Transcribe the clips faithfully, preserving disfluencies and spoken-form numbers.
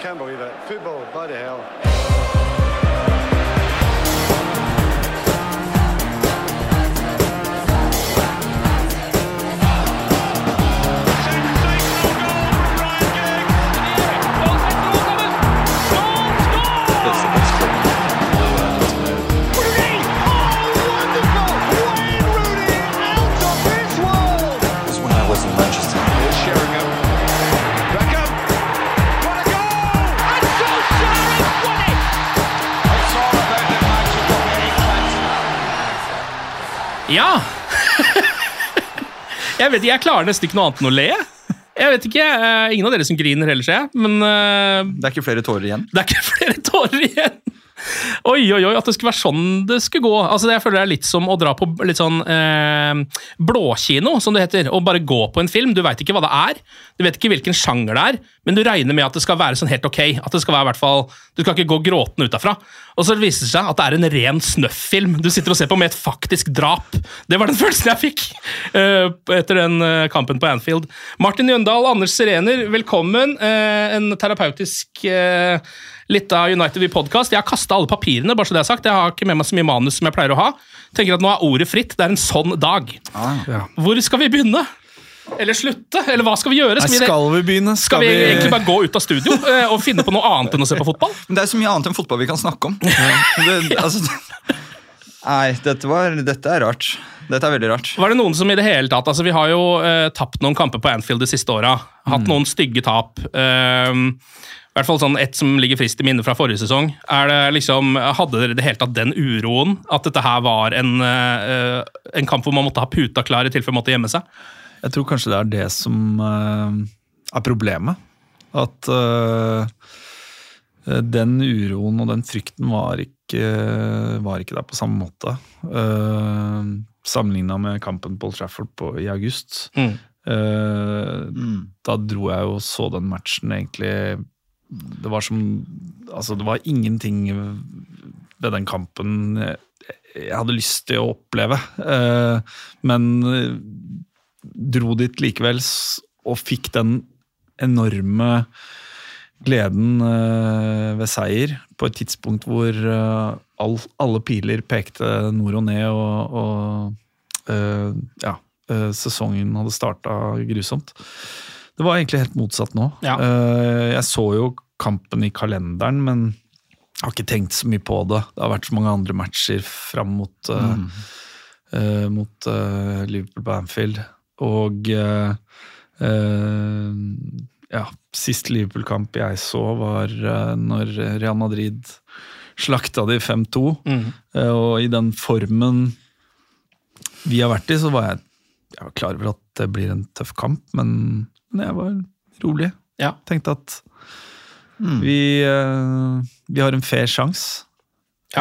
can't believe it. Football, bloody hell. Ja. Jeg vet ikke, jeg klarer nesten ikke noe annet enn å le. Jeg vet ikke, uh, ingen av dere som griner heller, ser jeg, men... Uh, det er ikke flere tårer igjen. Det er ikke flere tårer igjen. Oi, oi, oi, at det skulle være sånn det skulle gå. Altså, det jeg føler det er litt som å dra på litt sånn eh, blåkino, som det heter, og bare gå på en film. Du vet ikke hva det er, du vet ikke hvilken sjanger det er, men du regner med at det skal være sånn helt ok, at det skal være i hvert fall, du skal ikke gå gråten utenfra. Og så viser det seg at det er en ren snøff-film du sitter og ser på med et faktisk drap. Det var den følelsen jeg fikk uh, etter den uh, kampen på Anfield. Martin Jøndal, Anders Serener, velkommen. Uh, en terapeutisk uh, litt av United V-podcast. Jeg har kastet alle papirene, bare så det er sagt. Jeg har ikke med meg så mye manus som jeg pleier å ha. Tenker at nå er ordet fritt. Det er en sånn dag. Ah, ja. Hvor skal vi begynne? Eller slutte? Eller hva skal vi gjøre? Skal vi, skal vi begynne? Skal, skal vi, vi egentlig bare gå ut av studio uh, og finne på noe annet enn å se på fotball? Men det er så mye annet enn fotball vi kan snakke om. det, altså, nei, dette, var, dette er rart. Dette er veldig rart. Var det noen som i det hele tatt, altså vi har jo uh, tapt noen kamper på Anfield de siste åra, hatt mm. noen stygge tap, uh, i hvert fall sånn et som ligger frist i minne fra forrige sesong. Er det liksom, hadde dere det hele tatt den uroen, at dette her var en, uh, en kamp hvor man måtte ha puta klar i tilfelle man måtte gjemme seg? Jeg tror kanskje det er det som uh, er problemet. At uh, den uroen og den frykten var ikke, var ikke der på samme måte. Uh, sammenlignet med kampen på Old Trafford på, i august. Mm. Uh, mm. Da dro jeg jo så den matchen egentlig. Det var som, altså det var ingenting ved den kampen jeg hadde lyst til å oppleve. Uh, men dro dit likevel og fikk den enorme gleden ved seier på et tidspunkt hvor all, alle piler pekte nord og ned og, og uh, ja, sesongen hadde startet grusomt. Det var egentlig helt motsatt nå. Ja. Uh, jeg så jo kampen i kalenderen, men jeg har ikke tenkt så mye på det. Det har vært så mange andre matcher frem mot, uh, mm. uh, mot uh, Liverpool på Anfield. Og uh, uh, ja, sist Liverpool-kamp jeg så var uh, når Real Madrid slakta de fem to, mm. uh, og i den formen vi har vært i, så var jeg, jeg var klar over at det blir en tøff kamp, men, men jeg var rolig. Ja. Tenkte at mm. vi, uh, vi har en fair sjans. Ja.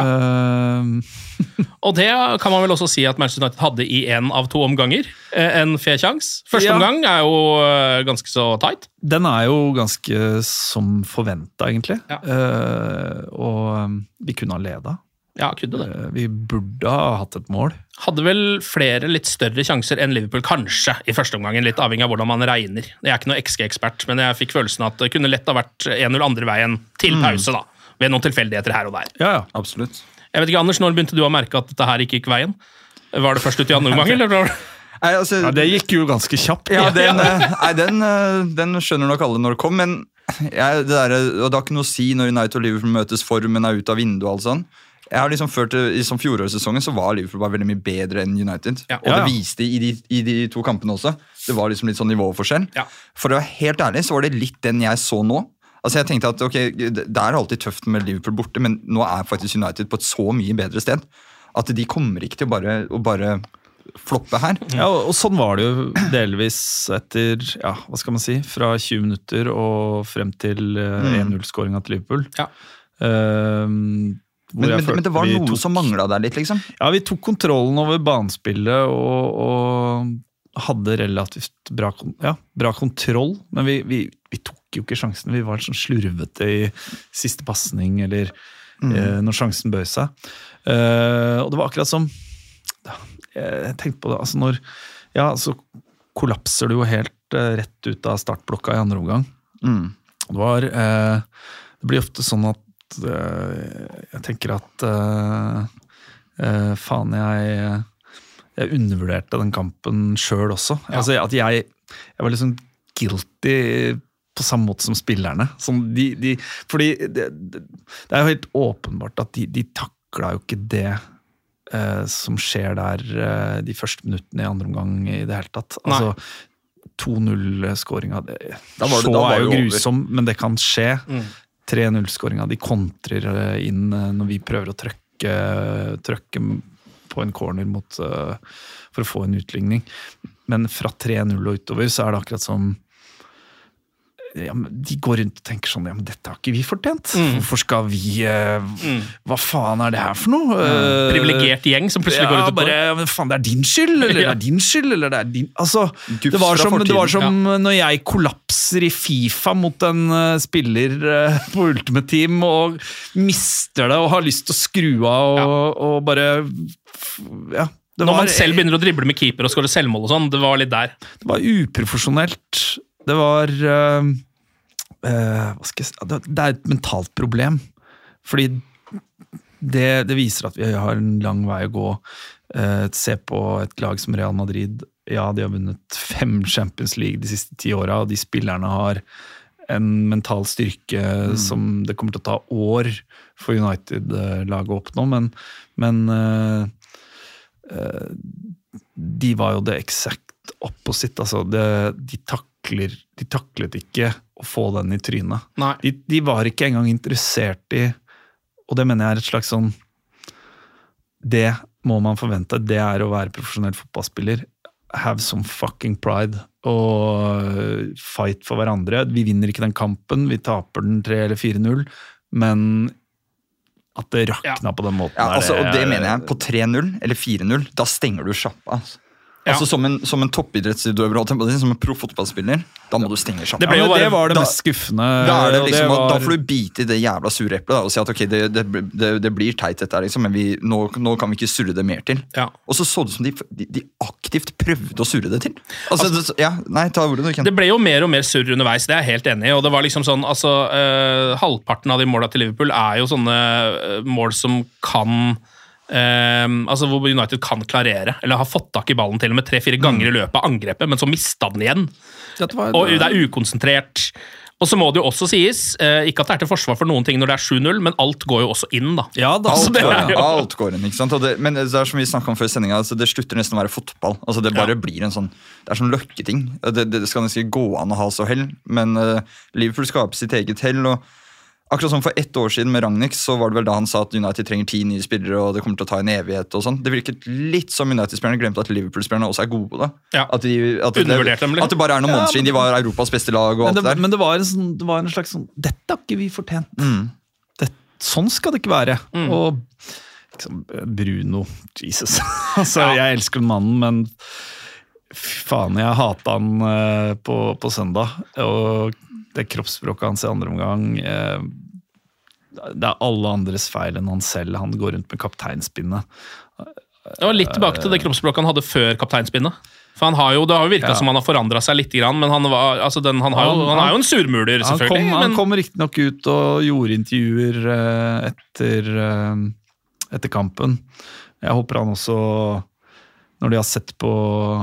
Uh, og det kan man vel også si at Manchester United hadde i en av to omganger en fair sjans. Første ja. omgang er jo ganske så tight. Den er jo ganske som forventet egentlig. Ja. Uh, og vi kunne ha ledet. Ja, kunne det. Uh, vi burde ha hatt et mål. Hadde vel flere litt større sjanser enn Liverpool kanskje i første omgangen, litt avhengig av hvordan man regner. Jeg er ikke noe X G-ekspert, men jeg fikk følelsen at det kunne lett ha vært en null andre veien til pause da. Ved noen tilfeldigheter her og der. Ja, ja, absolutt. Jeg vet ikke, Anders, når begynte du å merke at dette her ikke gikk veien? Var det først ut i andre omgang, eller? Nei, altså, ja, det gikk jo ganske kjapt. Ja, den, nei, den, den skjønner nok alle når det kom, men jeg, det, der, det har ikke noe å si når United og Liverpool møtes, formen er ut av vinduet og alt sånn. Jeg har liksom ført I som fjorårssesongen så var Liverpool bare veldig mye bedre enn United. Ja. Og det viste i de, i de to kampene også. Det var liksom litt sånn nivåforskjell. Ja. For å være helt ærlig så var det litt den jeg så nå. Altså jeg tenkte at ok, det er alltid tøft med Liverpool borte, men nå er faktisk United på et så mye bedre sted at de kommer ikke til å bare, å bare floppe her. Ja, og sånn var det jo delvis etter, ja, hva skal man si, fra tjue minutter og frem til uh, en null-skåringen til Liverpool. Ja. Uh, men, men, men det var noe tok, som manglet der litt, liksom? Ja, vi tok kontrollen over banespillet og, og hadde relativt bra, ja, bra kontroll, men vi, vi, vi tok jo ikke sjansen. Vi var sånn slurvete i siste passning, eller mm. eh, når sjansen bøy seg. Eh, og det var akkurat som, jeg tenkte på det, altså når, ja, så kollapser du jo helt eh, rett ut av startblokka i andre omgang. Mm. Det var eh, Det blir ofte sånn at eh, jeg tenker at eh, eh, faen, jeg jeg undervurderte den kampen selv også. Ja. Altså at jeg, jeg var liksom guilty på samme måte som spillerne. Som de, de, fordi det, det, det er jo helt åpenbart at de, de takla jo ikke det eh, som skjer der eh, de første minuttene i andre omgang i det hele tatt. Altså to null-skåringa, så er jo grusom, men det kan skje. Mm. tre null-skåringa, de kontrer inn når vi prøver å trykke, trykke på en corner mot, uh, for å få en utligning. Men fra tre null og utover så er det akkurat som ja, de går rundt og tenker sånn, ja, men dette har ikke vi fortjent. Mm. Hvorfor skal vi uh, mm. hva faen er det her for noe? Mm. Privilegert gjeng som plutselig ja, går ut og bare, men faen, det er din skyld, eller ja. det er din skyld, eller det er din altså, det var som, det var som ja. når jeg kollapser i FIFA mot en uh, spiller uh, på Ultimate Team og mister det og har lyst til å skru av og, ja. og bare ja, når var, man selv begynner å drible med keeper og skåre selvmål og sånn, det var litt der. Det var uprofesjonelt. Det var uh, uh, hva skal jeg si? Det, det er et mentalt problem. Fordi det, det viser at vi har en lang vei å gå. Uh, se på et lag som Real Madrid. Ja, de har vunnet fem Champions League de siste ti åra, og de spillerne har en mental styrke mm. som det kommer til å ta år for United-laget å oppnå, men, men uh, uh, de var jo det exakt opposite. Altså det, de takk De taklet ikke å få den i trynet. De, de var ikke engang interessert i, og det mener jeg er et slags sånn, det må man forvente, det er å være profesjonell fotballspiller. Have some fucking pride, og fight for hverandre. Vi vinner ikke den kampen, vi taper den tre eller fire null, men at det rakna ja. på den måten. Ja, altså, og det mener jeg, på tre null eller fire null, da stenger du sjappa, altså. Ja. Altså Som en, som en toppidrettsutøver, som en proffotballspiller, da må du stenge sjappa. Det, ja, det var det mest skuffende. Da, er det liksom, det var... da får du bite i det jævla sureplet og si at ok, det, det, det, det blir teit dette, liksom, men vi, nå, nå kan vi ikke surre det mer til. Ja. Og så så det som de, de, de aktivt prøvde å surre det til. Altså, altså det, ja, nei, ta ordet du kan. Det ble jo mer og mer surr underveis, det er jeg helt enig i, og det var liksom sånn, altså, uh, halvparten av de målene til Liverpool er jo sånne uh, mål som kan Um, altså hvor United kan klarere eller har fått tak i ballen til og med tre-fire ganger i løpet av angrepet, men så mistet den igjen det var, og det er ukonsentrert. Og så må det jo også sies, uh, ikke at det er til forsvar for noen ting når det er sju null, men alt går jo også inn da, ja, da alt, går, jo... alt går inn, ikke sant? Og det, men det er som vi snakket om før sendingen, altså, det slutter nesten å være fotball, altså, det bare ja. blir en sånn, det er sånn løkketing, det, det skal nesten gå an å ha så hell, men uh, Liverpool skaper sitt eget hell, og akkurat som for ett år siden med Rangnick, så var det vel da han sa at United trenger ti nye spillere, og det kommer til å ta en evighet og sånn. Det virket litt som United-spillerne glemte at Liverpool-spillerne også er gode da. Ja. At, de, at, det, at det bare er noen måneder siden de var Europas beste lag og alt det, der. Men det var en, sånn, det var en slags sånn, dette har ikke vi fortjent. Mm. Det, sånn skal det ikke være. Mm. Og liksom, Bruno, Jesus. altså, ja. Jeg elsker den mannen, men faen, jeg hatet han uh, på, på søndag. Og det kroppsspråket hans i andre omgang, uh, det er alle andres feil enn han selv. Han går rundt med kapteinspinnet. Det var litt tilbake til det kroppsspråket han hadde før kapteinspinnet. For han har jo, det har jo virket ja. som han har forandret seg litt, men han, var, altså den, han, har jo, han er jo en surmuler, selvfølgelig. Han kom, men... han kom riktig nok ut og gjorde intervjuer etter, etter kampen. Jeg håper han også, når de har sett på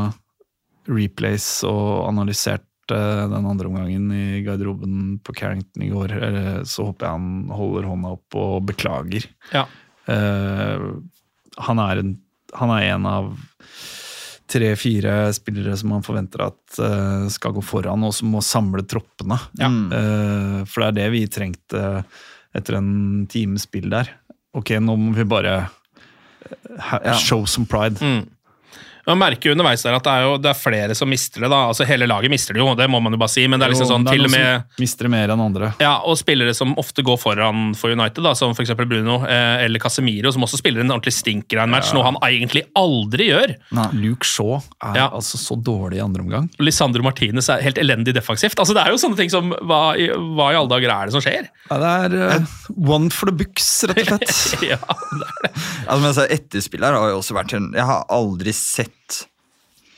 replays og analysert den andre omgangen i garderoben på Carrington i går, så håper jeg han holder hånda opp og beklager. Ja. Uh, han, er en, han er en av tre-fire spillere som man forventer at uh, skal gå foran, og som må samle troppene. Ja. Uh, for det er det vi trengte etter en times spill der. Ok, nå må vi bare ha, ja. show some pride. Mm. Man merker jo underveis der at det er, jo, det er flere som mister det da, altså hele laget mister det jo, det må man jo bare si, men det er liksom sånn, jo, det er til og med mister det mer enn andre. Ja, og spillere som ofte går foran for United da, som for eksempel Bruno eh, eller Casemiro, som også spiller en ordentlig stinker av en match, ja. noe han egentlig aldri gjør. Nei. Luke Shaw er ja. altså så dårlig i andre omgang. Lisandro Martinez er helt elendig defensivt, altså det er jo sånne ting som, hva i, hva i alle dager er det som skjer? Ja, det er uh, one for the books, rett og slett. ja, det er det. Altså, men etterspiller har jo også vært, jeg har aldri sett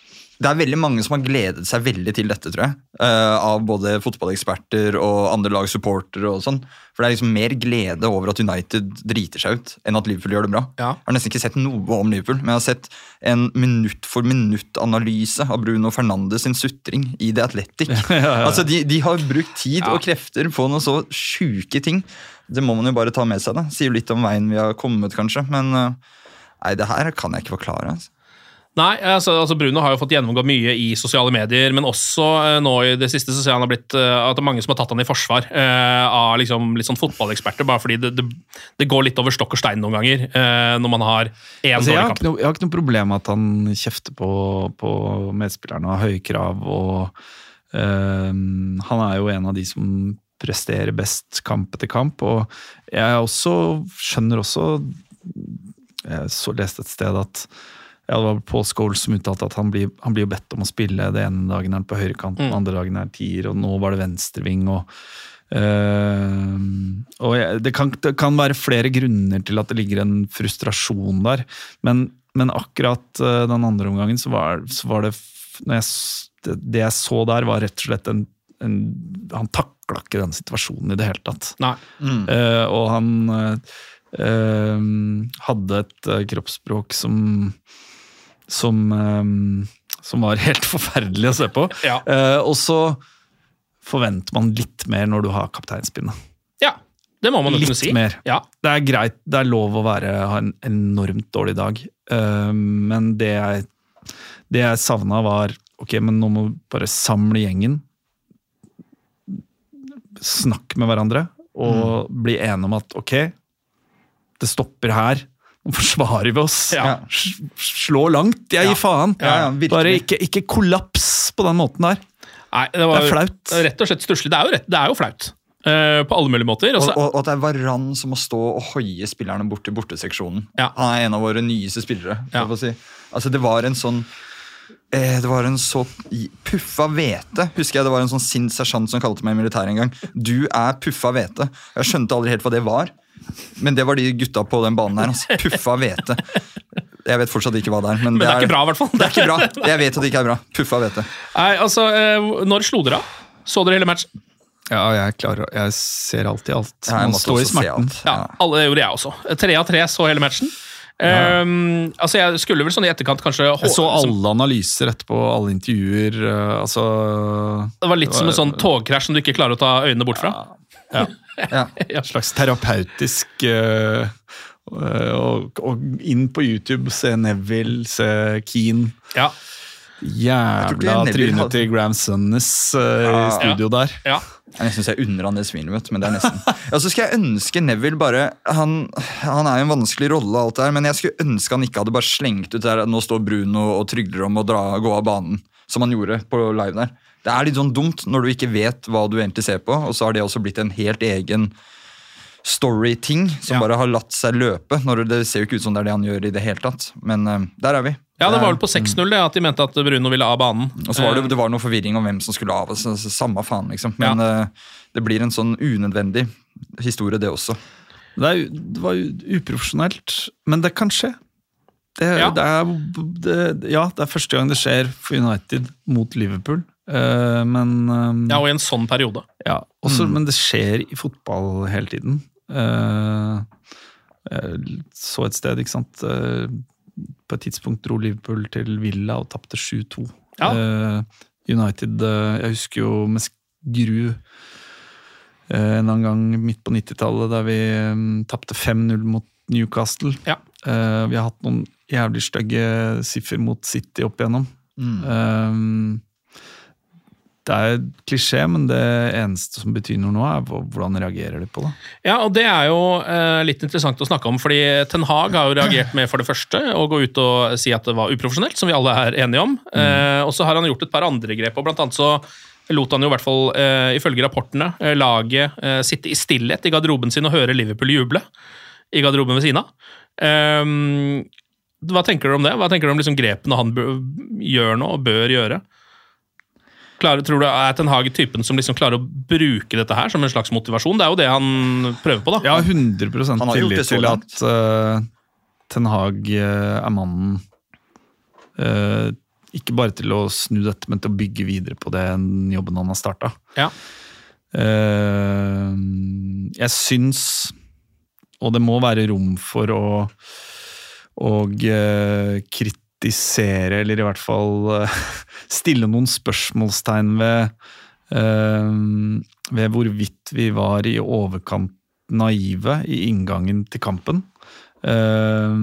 det er veldig mange som har gledet seg veldig til dette, tror jeg. Uh, av både fotballeksperter og andre lagsupportere og sånn. For det er liksom mer glede over at United driter seg ut enn at Liverpool gjør det bra. Ja. Jeg har nesten ikke sett noe om Liverpool, men jeg har sett en minutt for minutt-analyse av Bruno Fernandes sin sutring i The Athletic. ja, ja, ja. Altså, de, de har brukt tid ja. og krefter på noen så sjuke ting. Det må man jo bare ta med seg, da. Sier jo litt om veien vi har kommet, kanskje, men uh, nei, det her kan jeg ikke forklare, altså. Nei, altså, altså Bruno har jo fått gjennomgå mye i sosiale medier, men også eh, nå i det siste så ser han har blitt eh, at det er mange som har tatt han i forsvar eh, av liksom, litt sånn fotballeksperter, bare fordi det, det, det går litt over stokk og stein noen ganger eh, når man har en altså, dårlig jeg, har kamp. noe, jeg har ikke noe problem med at han kjefter på, på medspillerne og har høye krav, og eh, han er jo en av de som presterer best kamp etter kamp, og jeg også skjønner også, jeg så leste et sted at ja, det var Paul Scholes som uttalte at han blir, han blir jo bedt om å spille det ene dagen er han på høyrekant, den mm. andre dagen er tier, og nå var det venstreving, og, øh, og jeg, det, kan, det kan være flere grunner til at det ligger en frustrasjon der, men, men akkurat øh, den andre omgangen så var, så var det, når jeg, det, det jeg så der var rett og slett en, en han taklet ikke den situasjonen i det hele tatt. Nei. Mm. Uh, og han uh, hadde et uh, kroppsspråk som Som, um, som var helt forferdelig å se på. Ja. Uh, og så forventer man litt mer når du har kapteinspinnet. Ja, det må man jo litt kunne si. Mer. Ja. Det er greit, det er lov å være, ha en enormt dårlig dag. Uh, men det jeg, det jeg savnet var, ok, men nå må vi bare samle gjengen, snakke med hverandre, og mm. bli enige om at ok, det stopper her, nå forsvarer vi oss. Ja. Slå langt, jeg gir ja. faen. Ja, ja, Bare ikke, ikke kollaps på den måten der. Nei, det, var, det er flaut. Det er rett og slett stusslig. Det er jo, rett, det er jo flaut. Uh, på alle mulige måter. Og, og, og at det er Varane som må stå og hoie spillerne bort til borteseksjonen. Ja. Han er en av våre nyeste spillere. Ja. Si. Altså, det var en sånn eh, det var en så puffa vete. Husker jeg det var en sånn sint sersjant som kalte meg i militæret en gang. Du er puffa vete. Jeg skjønte aldri helt hva det var. Men det var de gutta på den banen her, altså. Puffa vete. Jeg vet fortsatt ikke hva det er. Men, men det, det er, er ikke bra, i hvert fall. Det er ikke bra. Jeg vet at det ikke er bra. Puffa vete. Nei, altså, når slo dere av? Så dere hele matchen? Ja, jeg klarer, jeg ser alltid alt. Ja, jeg måtte også se alt. Ja, alle, det gjorde jeg også. Tre av tre så hele matchen. Ja. Um, altså, jeg skulle vel sånn i etterkant kanskje... Jeg så alle analyser etterpå, alle intervjuer, uh, altså... Det var litt det var, som en sånn togkrasj som du ikke klarer å ta øynene bort fra. Ja. Ja. En slags terapeutisk uh, og, og inn på YouTube, se Neville, se Keane. Ja. Jævla trynet til Graham Sunnes uh, ja. i studio ja. der. Ja. Jeg synes jeg unner han det smilet, men det er nesten. Ja, så skal jeg ønske Neville bare, han, han er jo en vanskelig rolle og alt det her, men jeg skulle ønske han ikke hadde bare slengt ut der, nå står Bruno og trygler om å dra, gå av banen, som han gjorde på live der. Det er litt sånn dumt når du ikke vet hva du egentlig ser på, og så har det også blitt en helt egen story-ting som ja. bare har latt seg løpe, når det ser jo ikke ut som det er det han gjør i det hele tatt. Men uh, der er vi. Ja, det var vel på seks null det, at de mente at Bruno ville av banen. Og så var det, det var noe forvirring om hvem som skulle av, så, så samme faen liksom. Men ja. uh, det blir en sånn unødvendig historie det også. Det, er, det var uprofesjonelt, men det kan skje. Det, ja. Det er, det, ja, det er første gang det skjer for United mot Liverpool. Uh, men um, Ja, og i en sånn periode. Ja, også, mm. men det skjer i fotball hele tiden. Uh, så et sted, ikke sant? Uh, på et tidspunkt dro Liverpool til Villa og tappte sju to. Ja. Uh, United, uh, jeg husker jo med skru uh, en annen gang midt på nittitallet der vi um, tappte fem null mot Newcastle. Ja. Uh, vi har hatt noen jævlig stygge siffer mot City opp igjennom. Mm. Um, Det er klisjé, men det eneste som betyr noe nå er hvordan reagerer de på det. Ja, og det er jo eh, litt interessant å snakke om, fordi Ten Hag har jo reagert med for det første å gå ut og si at det var uprofesjonelt, som vi alle er enige om. Mm. Eh, og så har han gjort et par andre grep, og blant annet så lot han jo i hvert fall, eh, ifølge rapportene, eh, laget eh, sitte i stillhet i garderoben sin og høre Liverpool juble i garderoben ved siden av. Eh, hva tenker du om det? Hva tenker du om liksom grepene han bør, gjør nå og bør gjøre? Klarer, tror du er Ten Hag typen som liksom klarer å bruke dette her som en slags motivasjon? Det er jo det han prøver på, da. Ja, hundre prosent tillit til at uh, Ten Hag uh, er mannen uh, ikke bare til å snu dette, men til å bygge videre på den jobben han har startet. Ja. Uh, jeg syns, og det må være rom for å, å uh, kritisere, eller i hvert fall uh, stille noen spørsmålstegn ved, uh, ved hvorvidt vi var i overkant naive i inngangen til kampen. Uh,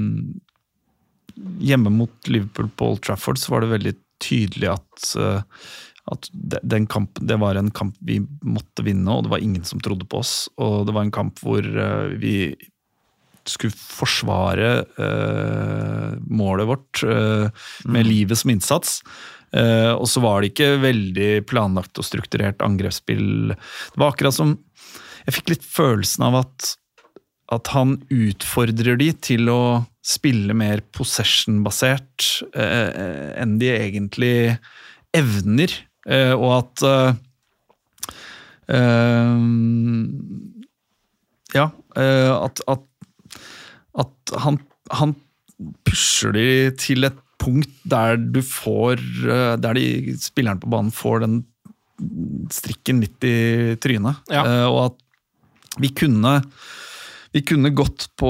hjemme mot Liverpool på Old Trafford så var det veldig tydelig at, uh, at den kampen, det var en kamp vi måtte vinne, og det var ingen som trodde på oss, og det var en kamp hvor uh, vi skulle forsvare uh, målet vårt uh, med mm. livet som innsats. Uh, og så var det ikke veldig planlagt og strukturert angrepsspill. Det var akkurat som jeg fikk litt følelsen av at at han utfordrer de til å spille mer possession-basert eh, enn de egentlig evner, eh, og at eh, ja, eh, at, at, at han, han pusher de til et punkt der du får, der de spilleren på banen får den strikken litt i trynet, ja. eh, og at vi kunne Vi kunne gått på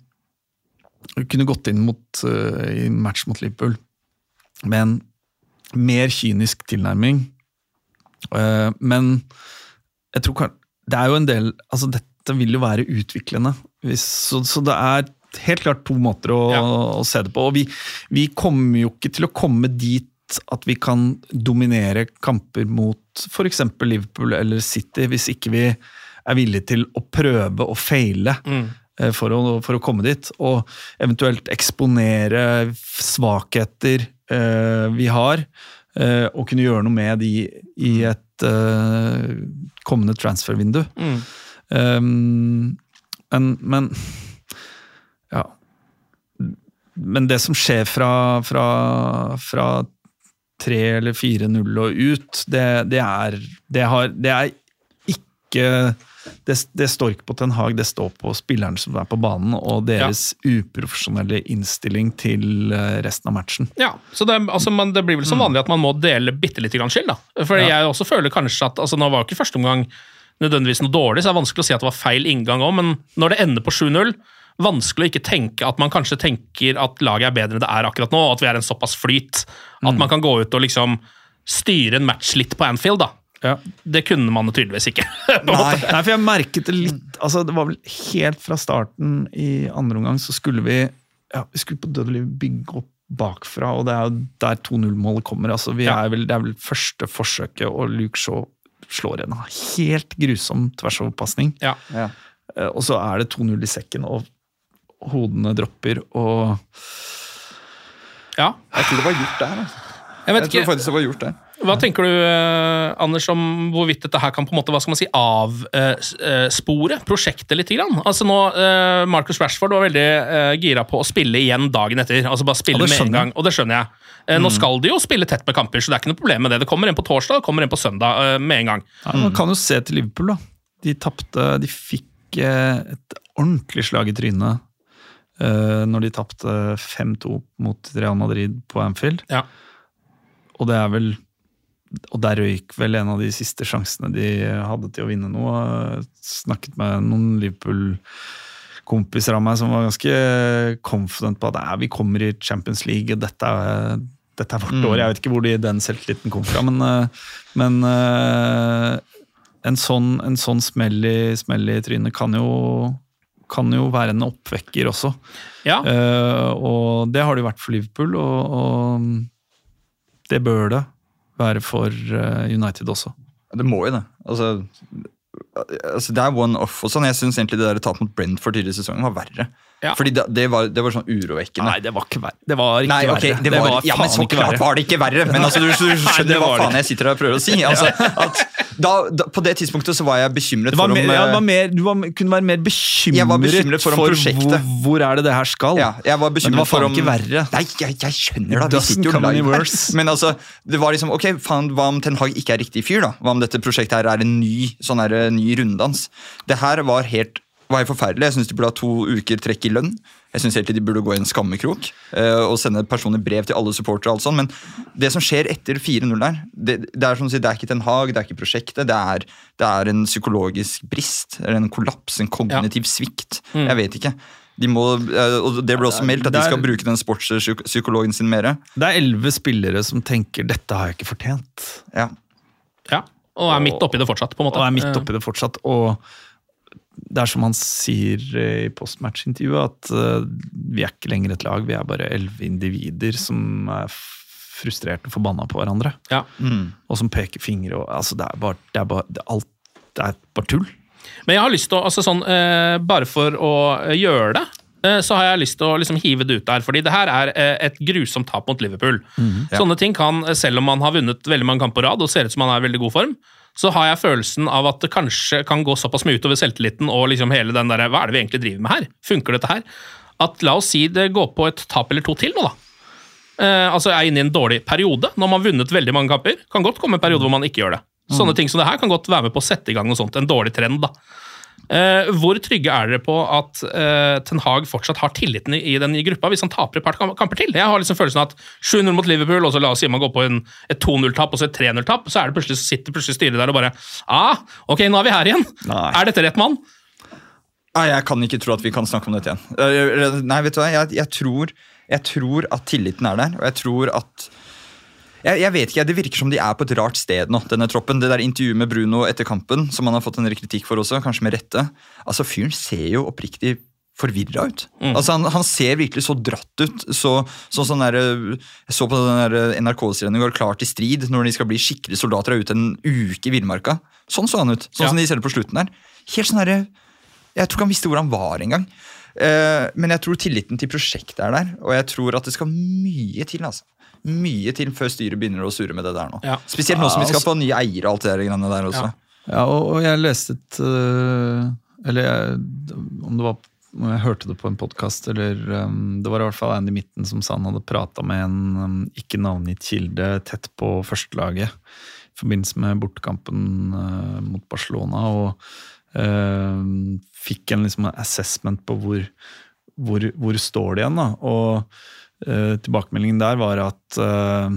Vi kunne gått inn mot uh, i match mot Liverpool med en mer kynisk tilnærming. Uh, men jeg tror kanskje det er jo en del altså dette vil jo være utviklende. Hvis, så, så det er helt klart to måter å, ja. å se det på. Og vi, vi kommer jo ikke til å komme dit at vi kan dominere kamper mot for eksempel Liverpool eller City hvis ikke vi er villig til å prøve å feile mm. for, å, for å komme dit, og eventuelt eksponere svakheter eh, vi har, eh, og kunne gjøre noe med de i et eh, kommende transfervindu. Mm. Um, men, men ja men det som skjer fra, fra, fra tre eller fire null og ut, det, det, er, det, har, det er ikke Det, det står ikke på Ten Hag, det står på spilleren som er på banen, og deres ja. uprofesjonelle innstilling til resten av matchen. Ja, så det, altså, man, det blir vel som vanlig at man må dele bitte litt grann skyld, da. For ja. jeg også føler kanskje at, altså nå var jo ikke første omgang nødvendigvis noe dårlig, så er det vanskelig å si at det var feil inngang også, men når det ender på sju null, vanskelig å ikke tenke at man kanskje tenker at laget er bedre enn det er akkurat nå, og at vi er en såpass flyt, at mm. man kan gå ut og liksom styre en match litt på Anfield, da. Ja. Det kunne man tydeligvis ikke. Nei, nei, for jeg merket det litt, altså det var vel helt fra starten i andre omgang, så skulle vi, ja, vi skulle på dødelig bygge opp bakfra, og det er jo der to null-målet kommer, altså vi ja. er vel, det er vel første forsøket, og Luke Shaw slår en helt grusom tversoverpassning, ja. Ja. og så er det to null i sekken, og hodene dropper, og ja, jeg tror det var gjort der, altså. Jeg, vet jeg ikke, tror faktisk det var gjort der. Hva tenker du, Anders, om hvorvidt dette her kan på en måte, hva skal man si, avspore prosjektet litt grann? Altså nå, Marcus Rashford var veldig gira på å spille igjen dagen etter, altså bare spille ja, med en gang, og det skjønner jeg. Mm. Nå skal de jo spille tett med kamper, så det er ikke noe problem med det. Det kommer inn på torsdag, det kommer inn på søndag med en gang. Ja, man kan jo se til Liverpool, da. De tappte, de fikk et ordentlig slag i trynet når de tappte fem to mot Real Madrid på Anfield. Ja. Og det er vel og der røyk vel en av de siste sjansene de hadde til å vinne noe. Snakket med noen Liverpool-kompiser av meg som var ganske confident på at ja, vi kommer i Champions League, og dette er, dette er vårt mm. år. Jeg vet ikke hvor de, den selvtilliten kom fra, men, men en sånn, en sånn smell i, smell i trynet kan jo, kan jo være en oppvekker også. Ja. Uh, og det har det jo vært for Liverpool, og, og det bør det være for United også. Det må jo det. Altså, altså det er one-off og sånn. Jeg synes egentlig det der tap mot Brentford tidligere i sesongen var verre. Ja. Fordi det, det, var, det var sånn urovekkende. Nei, det var ikke verre. Det var ikke Nei, okay, verre. Det var, det var ja, men så klart var det ikke verre. Men altså, du, du skjønner Nei, hva faen jeg sitter her og prøver å si. Altså, at da, da, på det tidspunktet så var jeg bekymret var for om... Mer, ja, var mer, du var, kunne være mer bekymret, jeg var bekymret for, om for prosjektet. Hvor, hvor er det det her skal? Ja, jeg var bekymret men det var for om... ikke verre. Nei, jeg, jeg skjønner da. Vi sitter jo live her. Men altså, det var liksom, ok, faen, hva om Ten Hag ikke er riktig fyr da? Hva om dette prosjektet her er en ny, sånn her, ny runddans? Det her var helt var helt forferdelig. Jeg synes de burde ha to uker trekk i lønn. Jeg synes helt de burde gå i en skammekrok uh, og sende personlig brev til alle supportere og alt sånt. Men det som skjer etter fire null der, det, det er som å si, det er ikke Ten Hag, det er ikke prosjektet, det er, det er en psykologisk brist, eller en kollaps, en kognitiv ja. svikt. Mm. Jeg vet ikke. De må, uh, og det ble også meldt at de skal bruke den sportspsykologen sin mer. Det er elleve spillere som tenker, dette har jeg ikke fortjent. Ja. Ja, og er midt oppi det fortsatt, på en måte. Og er midt oppi det fortsatt, og det er som han sier i postmatch-intervjuet, at uh, vi er ikke lenger et lag, vi er bare elleve individer som er frustrert og forbanna på hverandre. Ja. Mm. Og som peker fingre, og altså, det er bare, det er bare, det er alt, det er bare tull. Men jeg har lyst til å, altså sånn, uh, bare for å gjøre det, uh, så har jeg lyst til å liksom hive det ut der, fordi det her er uh, et grusomt tap mot Liverpool. Mm, ja. Sånne ting kan, selv om man har vunnet veldig mange kamper på rad, og ser ut som man er i veldig god form, så har jeg følelsen av at det kanskje kan gå såpass mye utover selvtilliten og liksom hele den der, hva er det vi egentlig driver med her? Funker dette her? At la oss si det går på et tap eller to til nå da. Eh, altså er inne i en dårlig periode, når man har vunnet veldig mange kamper, kan godt komme en periode hvor man ikke gjør det. Sånne mm. ting som det her kan godt være med på å sette i gang noe sånt, en dårlig trend da. Eh, hvor trygge er dere på at eh, Ten Hag fortsatt har tilliten i, i den gruppa hvis han taper et par kamper til? Jeg har liksom følelsen at sju null mot Liverpool, og så la oss si man går på en, et to null-tapp og så et tre null-tapp, så er det plutselig, så sitter plutselig styret der og bare ah, ok, nå er vi her igjen. Nei. Er dette rett mann? Nei, jeg kan ikke tro at vi kan snakke om dette igjen. Nei, vet du hva, jeg, jeg, tror, jeg tror at tilliten er der, og jeg tror at Jeg, jeg vet ikke, Det virker som de er på et rart sted nå, denne troppen. Det der intervjuet med Bruno etter kampen, som han har fått en kritikk for også, kanskje med rette. Altså, Fyren ser jo oppriktig forvirret ut. Mm. Altså, han, han ser virkelig så dratt ut. Så, så sånn der, jeg så på den der N R K-serien i går, klar til strid, når de skal bli skikkelige soldater og ute en uke i villmarka. Sånn så han ut. Sånn ja. Som de ser på slutten der. Helt sånn der, jeg tror ikke han visste hvor han var engang. Uh, men jeg tror tilliten til prosjektet er der, og jeg tror at det skal mye til, altså. Mye til før styret begynner å surre med det der nå. Ja. Spesielt nå som vi skal få nye eiere og alt det der, der også. Ja, ja og, og jeg leste et uh, eller jeg, om det var om jeg hørte det på en podcast, eller um, det var i hvert fall Andy Mitten som sa han hadde pratet med en um, ikke navngitt kilde tett på førstelaget i forbindelse med bortekampen uh, mot Barcelona, og uh, fikk en liksom, assessment på hvor, hvor, hvor står det igjen da, og Uh, tilbakemeldingen der var at uh,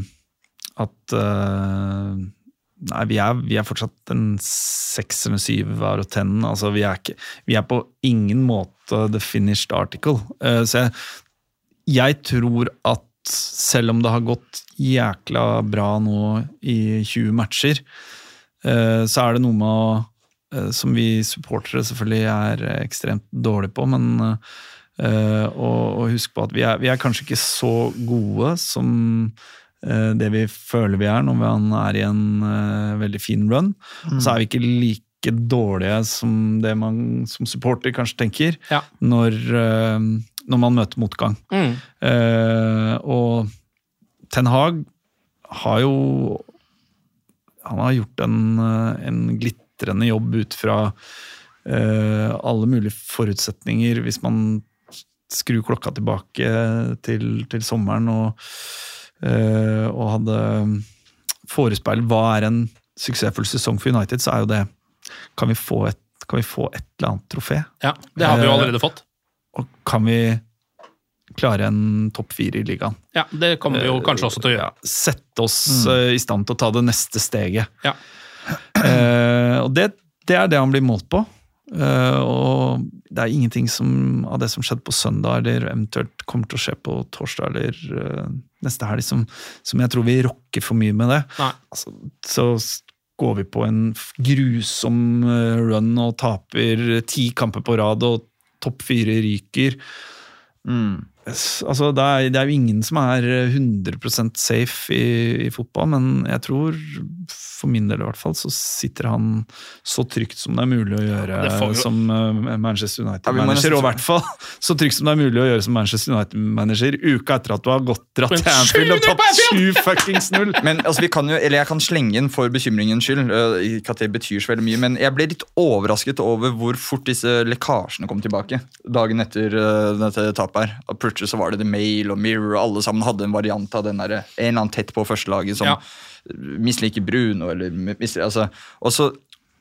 at uh, nei, vi er, vi er fortsatt en seks eller syv av ten, altså vi er, ikke, vi er på ingen måte the finished article, uh, så jeg, jeg tror at selv om det har gått jækla bra nå i tjue matcher, uh, så er det noe med å, uh, som vi supportere selvfølgelig er ekstremt dårlige på, men uh, Uh, og, og husk på at vi er, vi er kanskje ikke så gode som uh, det vi føler vi er når vi er i en uh, veldig fin run. Mm. Så er vi ikke like dårlige som det man som supporter kanskje tenker ja. når, uh, når man møter motgang. Mm. Uh, og Ten Hag har jo han har gjort en, en glitrende jobb ut fra uh, alle mulige forutsetninger hvis man skru klokka tilbake til, til sommeren og, øh, og hadde forespeilet hva er en suksessfull sesong for United, så er jo det kan vi få et, kan vi få et eller annet trofé? Ja, det har vi jo allerede fått. Og kan vi klare en topp fire i ligaen? Ja, det kommer vi jo kanskje også til å gjøre. Ja, sette oss mm. i stand til å ta det neste steget. Ja. uh, og det, det er det han blir målt på. Uh, og det er ingenting som, av det som skjedde på søndag eller eventuelt kommer til å skje på torsdag eller uh, neste helg som, som jeg tror vi rokker for mye med det. Altså, så går vi på en grusom uh, run og taper ti kamper på rad og topp fire ryker. Mm. Altså, det, er, det er jo ingen som er hundre prosent safe i, i fotball, men jeg tror for min del i hvert fall så sitter han så trygt som det er mulig å gjøre som Manchester United-manager, ja, og i hvert fall så trygt som det er mulig å gjøre som Manchester United-manager uka etter at du har gått dratt til Anfield og tatt sju fuckings null. Men altså, vi kan jo, eller jeg kan slenge inn for bekymringens skyld, ikke at det betyr så veldig mye, men jeg ble litt overrasket over hvor fort disse lekkasjene kom tilbake dagen etter uh, dette tapet her. Og plutselig så var det The Mail og Mirror, og alle sammen hadde en variant av den der, en eller annen tett på førstelaget som ja. misliker Bruno, eller misliker, altså, og så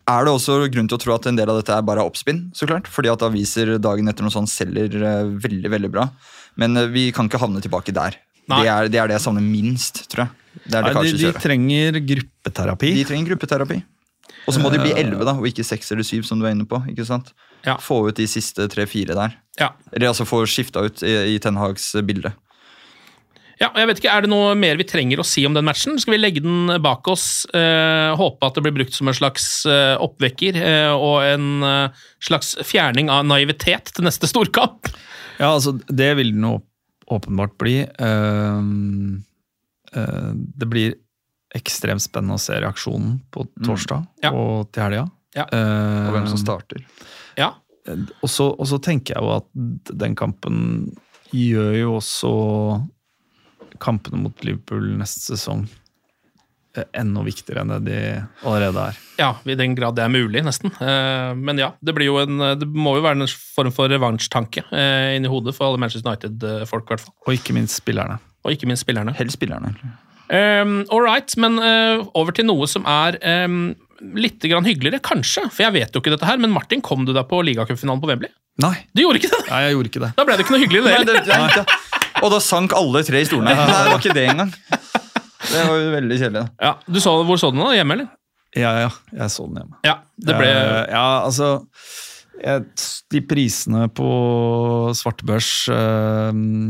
er det også grunn til å tro at en del av dette er bare oppspinn, så klart. Fordi at aviser dagen etter noe sånt selger uh, veldig, veldig bra. Men uh, vi kan ikke havne tilbake der. Det er, det er det jeg savner minst, tror jeg. Det er det Nei, de, de trenger gruppeterapi. De trenger gruppeterapi. Og så må de bli elleve da, og ikke seks eller syv, som du er inne på. Ikke sant? Ja. Få ut de siste tre-fire der. Ja. Eller altså få skifta ut i, i Ten Hags bilde. Ja, jeg vet ikke, Er det noe mer vi trenger å si om den matchen? Skal vi legge den bak oss, eh, håpe at det blir brukt som en slags eh, oppvekker eh, og en eh, slags fjerning av naivitet til neste storkamp? Ja, altså, det vil det nå åpenbart bli. Uh, uh, det blir ekstremt spennende å se reaksjonen på torsdag mm. ja. og til helga. Ja. Uh, og hvem som starter. Ja. Og så, og så tenker jeg jo at den kampen gjør jo også kampene mot Liverpool neste sesong enda viktigere enn det de allerede er. Ja, i den grad det er mulig, nesten. Men ja, det blir jo en, det må jo være en form for revansjtanke inn i hodet for alle Manchester United-folk, i hvert fall. Og ikke minst spillerne. Og ikke minst spillerne. Helst spillerne. Um, all right, men uh, over til noe som er um, litt grann hyggeligere, kanskje, for jeg vet jo ikke dette her, men Martin, kom du deg på ligacupfinalen på Wembley? Nei. Du gjorde ikke det? Nei, jeg gjorde ikke det. Da ble det ikke noe hyggelig det. Nei, det, det, det. Og da sank alle tre i stolene. Nei, det var ikke det engang. Det var jo veldig kjedelig. Ja, du så, hvor så du den da? Hjemme, eller? Ja, ja, jeg så den hjemme. Ja, det ble... Uh, ja, altså, jeg, de prisene på svartebørs, uh,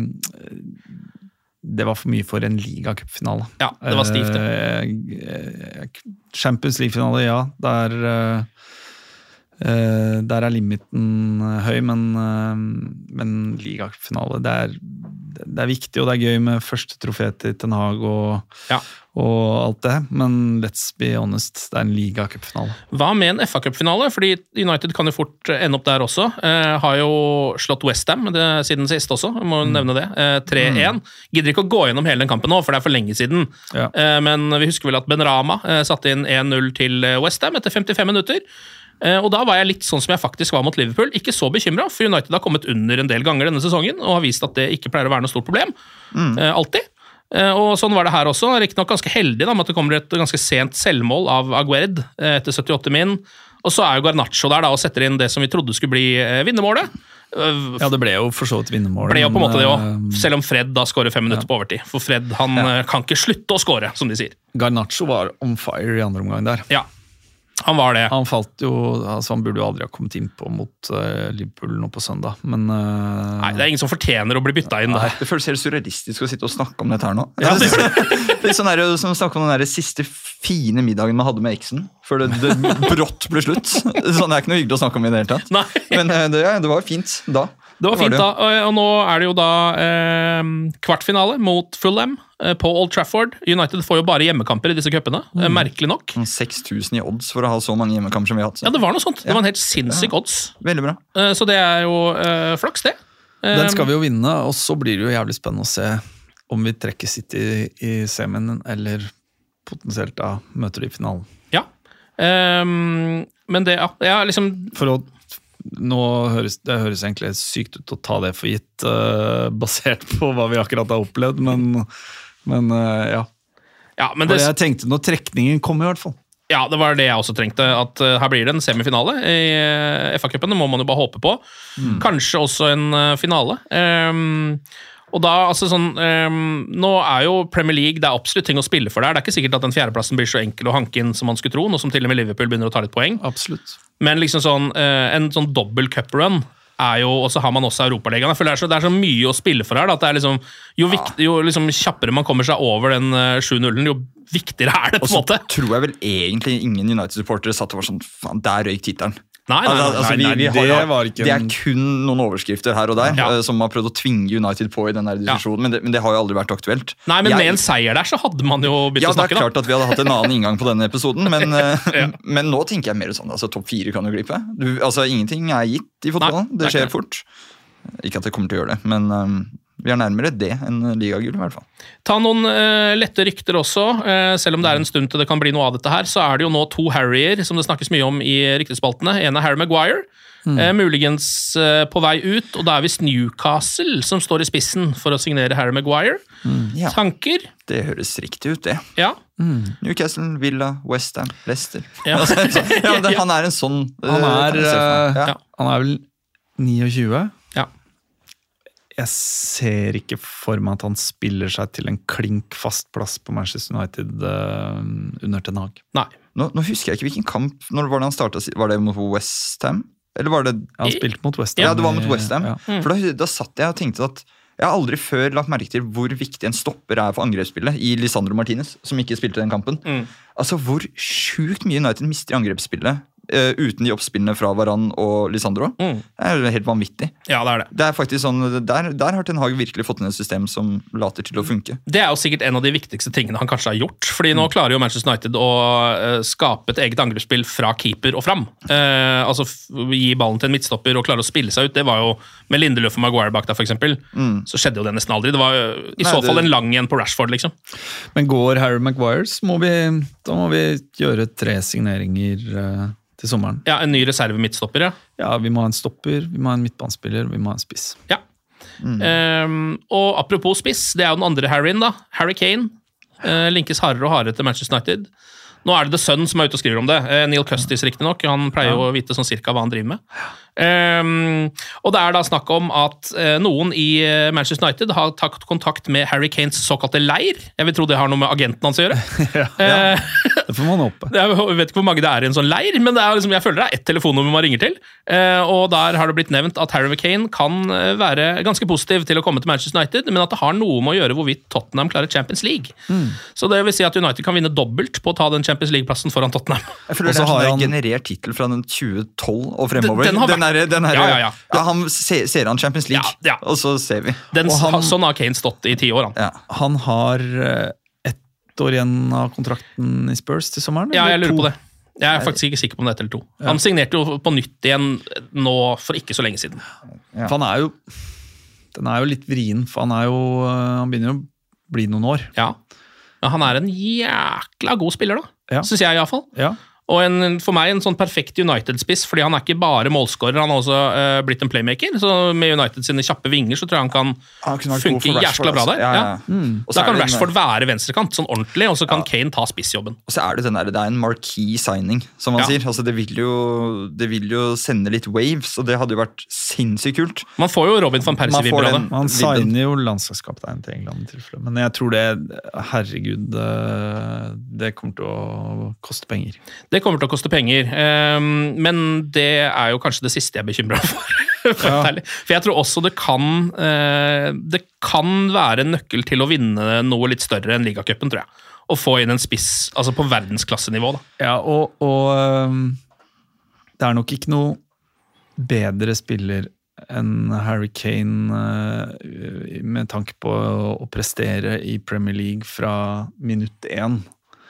det var for mye for en ligacupfinale. Ja, det var stivt, det. Uh, Champions League-finale, ja, der... Uh, Uh, der er limiten uh, høy, men, uh, men ligafinale, det er, det er viktig, og det er gøy med første trofé til Ten Hag og, ja. og alt det, men let's be honest, det er en ligacupfinale. Hva med en F A-cupfinale? Fordi United kan jo fort ende opp der også. Uh, har jo slått West Ham det, siden sist også, jeg må mm. nevne det. Uh, tre én. Mm. Gidder ikke å gå gjennom hele den kampen nå, for det er for lenge siden. Ja. Uh, men vi husker vel at Ben Rama uh, satte inn én null til West Ham etter femtifem minutter. Og da var jeg litt sånn som jeg faktisk var mot Liverpool, ikke så bekymret, for United har kommet under en del ganger denne sesongen, og har vist at det ikke pleier å være noe stort problem. Mm. Eh, alltid. Eh, og sånn var det her også. Riktig nok ganske heldig da, med at det kommer et ganske sent selvmål av Aguerd eh, etter syttiåtte min. Og så er jo Garnacho der da, og setter inn det som vi trodde skulle bli eh, vinnermålet. Ja, det ble jo for så vidt vinnermålet. Ble jo på en måte det også, selv om Fred da skårer fem minutter ja. på overtid. For Fred, han ja. kan ikke slutte å skåre, som de sier. Garnacho var on fire i andre omgang der. Ja. Han var det. Han falt jo, altså han burde jo aldri ha kommet inn på mot uh, Liverpool nå på søndag, men... Uh, Nei, det er ingen som fortjener å bli bytta inn der. Det føles helt surrealistisk å sitte og snakke om dette her nå. Ja, det er litt sånn der, som snakke om den der siste fine middagen man hadde med eksen, før det, det brått ble slutt. Sånn er ikke noe hyggelig å snakke om i det hele tatt. Nei. Men uh, det, det var fint da. Det var fint da, og nå er det jo da eh, kvartfinale mot Fulham eh, på Old Trafford. United får jo bare hjemmekamper i disse cupene, mm. eh, merkelig nok. seks tusen i odds for å ha så mange hjemmekamper som vi har hatt. Så. Ja, det var noe sånt. Det var en helt sinnssyk odds. Veldig bra. Eh, så det er jo eh, flaks, det. Eh, Den skal vi jo vinne, og så blir det jo jævlig spennende å se om vi trekker City i semien, eller potensielt da møter de i finalen. Ja, eh, men det, ja, ja liksom... For å Nå høres det høres egentlig sykt ut å ta det for gitt, uh, basert på hva vi akkurat har opplevd, men, men uh, ja. ja men det, jeg tenkte når trekningen kom i hvert fall. Ja, det var det jeg også trengte, at uh, her blir det en semifinale i uh, F A-cupen, det må man jo bare håpe på. Mm. Kanskje også en uh, finale. Um, og da, altså sånn, um, nå er jo Premier League, det er absolutt ting å spille for der. Det er ikke sikkert at den fjerdeplassen blir så enkel å hanke inn som man skulle tro, nå som til og med Liverpool begynner å ta litt poeng. Absolutt. Men liksom sånn, en sånn dobbel cup-run er jo, og så har man også Europaligaen. Jeg føler det er, så, det er så mye å spille for her, da, at det er liksom, jo, vikt, jo liksom kjappere man kommer seg over den sju nullen, jo viktigere er det på en måte. Og så tror jeg vel egentlig ingen United-supportere satt og var sånn, faen, der røyk tittelen. Nei, nei, nei, altså, vi, nei, vi det, har, var ikke det er kun noen overskrifter her og der ja. som har prøvd å tvinge United på i den der diskusjonen, ja. men, det, men det har jo aldri vært aktuelt. Nei, men jeg, med en seier der så hadde man jo begynt ja, å snakke da. Ja, det er klart at vi hadde hatt en annen inngang på denne episoden, men, ja. men nå tenker jeg mer sånn, altså topp fire kan jo glippe. Du, altså ingenting er gitt i fotballen, nei, det skjer det fort. Ikke at det kommer til å gjøre det, men um, vi er nærmere det enn ligagull i hvert fall. Ta noen uh, lette rykter også, uh, selv om det er en stund til det kan bli noe av dette her, så er det jo nå to Harryer som det snakkes mye om i ryktespaltene. En er Harry Maguire, mm. uh, muligens uh, på vei ut, og da er visst Newcastle som står i spissen for å signere Harry Maguire. Mm. Ja. Tanker? Det høres riktig ut, det. Ja, Mm. Newcastle, Villa, West Ham, Leicester. Ja. Altså, ja, det, han er en sånn Han er, uh, ja. han er vel tjueni. Ja. Jeg ser ikke for meg at han spiller seg til en klink fast plass på Manchester United uh, under Ten Hag. Nei. Nå, nå husker jeg ikke hvilken kamp. Når var det han startet? Var det mot West Ham? Eller var det... Han spilte mot West Ham. Ja, det var mot West Ham. Ja. For da, da satt jeg og tenkte at jeg har aldri før lagt merke til hvor viktig en stopper er for angrepsspillet i Lisandro Martinez, som ikke spilte den kampen. Mm. Altså, hvor sjukt mye United mister i angrepsspillet uh, uten de oppspillene fra Varane og Lisandro. Mm. Det er helt vanvittig. Ja, det er det. Det er faktisk sånn, der, der har Ten Hag virkelig fått inn et system som later til å funke. Det er jo sikkert en av de viktigste tingene han kanskje har gjort, fordi nå klarer jo Manchester United å uh, skape et eget angrepsspill fra keeper og fram. Uh, altså gi ballen til en midtstopper og klare å spille seg ut. Det var jo med Lindeløf og Maguire bak der, for eksempel. Mm. Så skjedde jo det nesten aldri. Det var uh, i Nei, så fall det... en lang en på Rashford, liksom. Men går Harry Maguire, så må vi, da må vi gjøre tre signeringer uh... til sommeren. Ja, en ny reserve midtstopper, ja. Ja, vi må ha en stopper, vi må ha en midtbanespiller, vi må ha en spiss. Ja. Mm. Um, og apropos spiss, det er jo den andre Harryen da. Harry Kane uh, linkes hardere og hardere til Manchester United. Nå er det The Sun som er ute og skriver om det. Uh, Neil Custis riktig nok, han pleier jo ja. å vite sånn cirka hva han driver med. Um, og det er da snakk om at uh, noen i uh, Manchester United har tatt kontakt med Harry Kanes såkalte leir. Jeg vil tro det har noe med agenten hans å gjøre. ja, ja. Det får man håpe. Jeg vet ikke hvor mange det er i en sånn leir, men det er liksom, jeg føler det er ett telefonnummer man ringer til. Uh, og der har det blitt nevnt at Harry Kane kan uh, være ganske positiv til å komme til Manchester United, men at det har noe med å gjøre hvorvidt Tottenham klarer Champions League. Mm. Så det vil si at United kan vinne dobbelt på å ta den Champions League-plassen foran Tottenham. Jeg føler det er sånn han... generert titel fra den tjue tolv og fremover. Den, den har vært... Den er, den er, ja, ja, ja. Ja, han ser, ser han Champions League, ja, ja. og så ser vi. Den, han, sånn har Kane stått i ti år. Han, ja. han har ett år igjen av kontrakten i Spurs til sommeren? Ja, jeg lurer to? på det. Jeg er faktisk ikke sikker på om det er ett eller to. Ja. Han signerte jo på nytt igjen nå for ikke så lenge siden. Ja. For han er jo den er jo litt vrien, for han er jo han begynner jo å bli noen år. Ja, men han er en jækla god spiller da, ja. synes jeg i hvert fall. Ja. Og en, for meg en sånn perfekt United-spiss, fordi han er ikke bare målskårer, han har også uh, blitt en playmaker, så med United sine kjappe vinger så tror jeg han kan han funke jæskla bra der. Ja, ja. Ja. Mm. Og så kan Rashford være venstrekant, sånn ordentlig, og så kan ja. Kane ta spissjobben. Og så er det den der, det er en marquee signing, som man ja. sier. Altså, det, vil jo, det vil jo sende litt waves, og det hadde jo vært sinnssykt kult. Man får jo Robin van Persie-vibber av det. Man signer jo landslagskaptein til England i tilfelle, men jeg tror det, herregud, det kommer til å koste penger. Det kommer til å koste penger, men det er jo kanskje det siste jeg er bekymret for. For, ja. for jeg tror også det kan det kan være en nøkkel til å vinne noe litt større enn Ligacupen, tror jeg. Å få inn en spiss, altså på verdensklassenivå da. Ja, og, og det er nok ikke noe bedre spiller enn Harry Kane med tanke på å prestere i Premier League fra minutt én.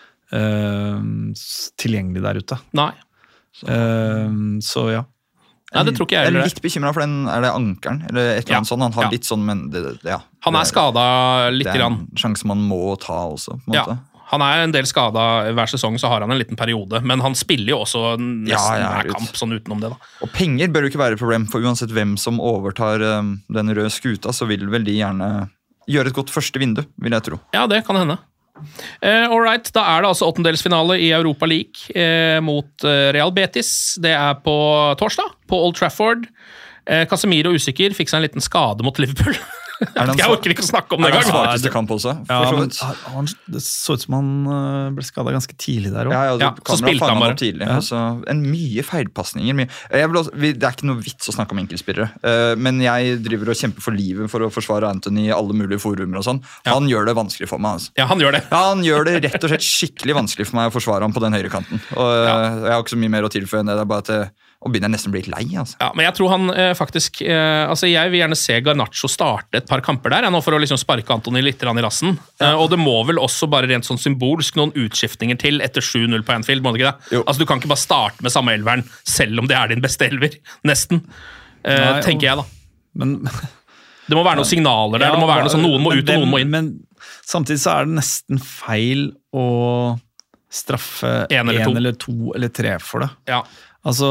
Uh, tilgjengelig der ute. Nei. Så, uh, så ja. Ja, det tror ikke jeg heller. Jeg er litt bekymret for den, er det ankeren? Eller et eller annet ja. sånt, han har ja. litt sånn, men det, ja. Han er skadet litt grann. Det er en sjanse man må ta også, på en ja. måte. Han er en del skadet hver sesong, så har han en liten periode, men han spiller jo også nesten ja, ja, hver kamp sånn utenom det da. Og penger bør jo ikke være et problem, for uansett hvem som overtar um, den røde skuta, så vil vel de gjerne gjøre et godt første vindu, vil jeg tro. Ja, det kan hende. Uh, all right, da er det altså åttendelsfinale i Europa League uh, mot uh, Real Betis. Det er på torsdag, på Old Trafford. Uh, Casemiro usikker, fikk seg en liten skade mot Liverpool. Jeg orker ikke å snakke om det engang. Er det den svakeste kamp også? Ja, men, han, det så ut som han ble skadet ganske tidlig der også. Ja, ja, ja så spilte han bare. Tidlig. Ja. Altså, en mye feilpassninger. Mye. Jeg vil også, det er ikke noe vits å snakke om enkeltspillere, uh, men jeg driver og kjemper for livet for å forsvare Anthony i alle mulige forumer og sånn. Ja. Han gjør det vanskelig for meg. Altså. Ja, han gjør det. Ja, han gjør det rett og slett skikkelig vanskelig for meg å forsvare ham på den høyre kanten. Og, ja. Jeg har ikke så mye mer å tilføye enn det. Det er bare at jeg, og begynner jeg nesten å bli litt lei, altså. Ja, men jeg tror han eh, faktisk eh, altså jeg vil gjerne se Garnacho starte et par kamper der, nå for å liksom sparke Antony litt i rassen. Ja. Eh, og det må vel også bare rent sånn symbolsk noen utskiftninger til etter sju null på Anfield, må det ikke det? Jo. Altså, du kan ikke bare starte med samme elveren, selv om det er din beste elver, nesten. Eh, Nei, tenker jeg da. Men... Det må være noen signaler der, ja, det må være noe sånn, noen må ut og noen må inn. Men samtidig så er det nesten feil å straffe en eller, en eller to eller tre for det. Ja. Altså,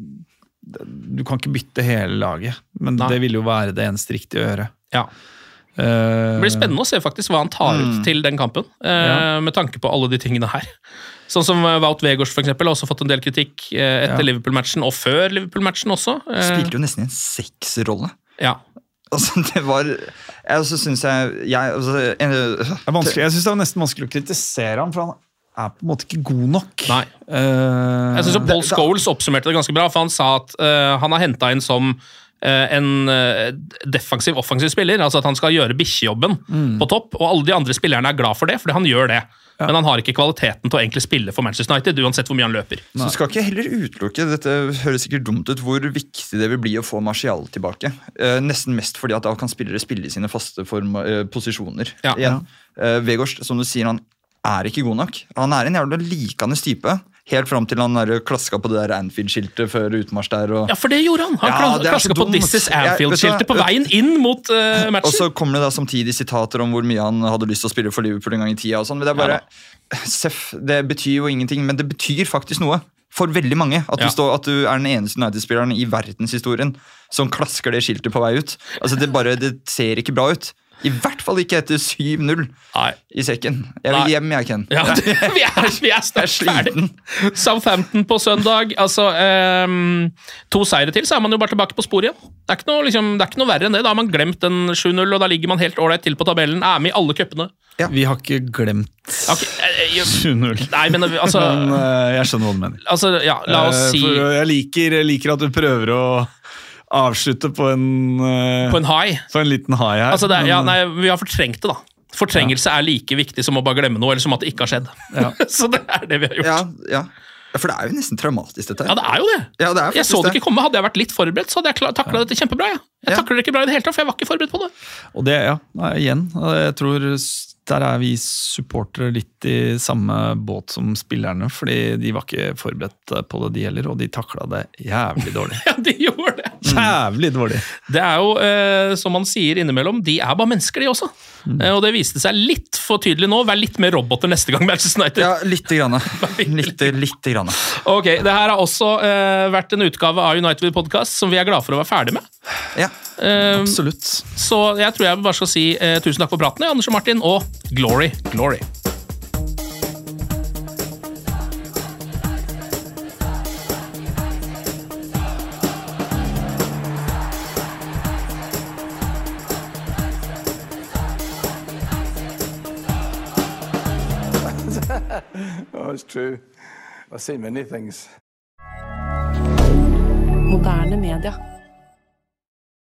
du kan ikke bytte hele laget, men Nei. Det vil jo være det eneste riktige å gjøre. Ja. Det blir spennende å se faktisk hva han tar ut til den kampen, ja. Med tanke på alle de tingene her. Sånn som Wout Weghorst for eksempel, har også fått en del kritikk etter ja. Liverpool-matchen, og før Liverpool-matchen også. Spilte jo nesten en seksrolle. Ja. Altså, det var... Jeg også synes jeg... Jeg, altså, en, det er vanskelig. Jeg synes det var nesten vanskelig å kritisere ham, for han er på en måte ikke god nok. Nei. Uh, jeg synes at Paul Scholes oppsummerte det ganske bra, for han sa at uh, han har hentet inn som uh, en uh, defensiv, offensiv spiller, altså at han skal gjøre bikkjejobben mm. på topp, og alle de andre spillerne er glad for det, fordi han gjør det. Ja. Men han har ikke kvaliteten til å egentlig spille for Manchester United, uansett hvor mye han løper. Så skal ikke heller utelukke, dette høres sikkert dumt ut, hvor viktig det vil bli å få Martial tilbake. Uh, nesten mest fordi at da kan spillere spille i sine faste form, uh, posisjoner. Ja. Ja. Uh, Weghorst, som du sier, han er ikke god nok. Han er en jævla likende type. Helt fram til han der klaska på det der Anfield-skiltet før utmarsj der. Og... Ja, for det gjorde han. Han ja, klaska på This is Anfield-skiltet på veien inn mot uh, matchen. Og så kommer det da samtidig sitater om hvor mye han hadde lyst til å spille for Liverpool en gang i tida. Og sånn. Men det er bare, ja, Seff, det betyr jo ingenting, men det betyr faktisk noe. For veldig mange. At du, ja. står, at du er den eneste United-spilleren i verdenshistorien som klasker det skiltet på vei ut. Altså, det, bare, det ser ikke bra ut. I hvert fall ikke etter syv null i sekken. Jeg vil hjem, jeg, Ken. Ja, det, vi er, vi er snart ferdig. Southampton på søndag. Altså, um, to seire til, så er man jo bare tilbake på sporet igjen. Det er ikke noe, liksom, det er ikke noe verre enn det. Da har man glemt den sju null, og da ligger man helt ålreit til på tabellen. Er med i alle cupene. Ja. Vi har ikke glemt okay, sju null. Nei, men altså... men, uh, jeg skjønner hva du mener. Altså, ja, la oss si... For jeg liker, jeg liker at du prøver å... avslutte på en uh, på en high. På en liten high her. Altså det, ja, nei, vi har fortrengt det da. Fortrengelse ja. Er like viktig som å bare glemme noe, eller som at det ikke har skjedd. Ja. Så det er det vi har gjort. Ja, ja. Ja, for det er jo nesten traumatisk dette her. Ja, det er jo det. Ja, det er jeg så det ikke komme. Hadde jeg vært litt forberedt, så hadde jeg taklet dette kjempebra. Ja. Jeg takler det ikke bra i det hele tatt, for jeg var ikke forberedt på det. Og det, ja, nei, igjen, jeg tror der er vi supportere litt i samme båt som spillerne, fordi de var ikke forberedt på det de heller, og de taklet det jævlig dårlig. Ja, de gjorde det. Jævlig dårlig. Det er jo, eh, som man sier innimellom, de er bare mennesker de også. Mm. Eh, og det viste seg litt for tydelig nå. Vær litt mer roboter neste gang, Manchester United. Ja, litt grann. Litt, litt grann. Ok, det her har også eh, vært en utgave av United Podcast som vi er glad for å være ferdig med. Ja, eh, absolutt. Så jeg tror jeg bare skal si eh, tusen takk for praten, Anders og Martin, og glory, glory. Oh, it's true. I've seen many things. Moderne media.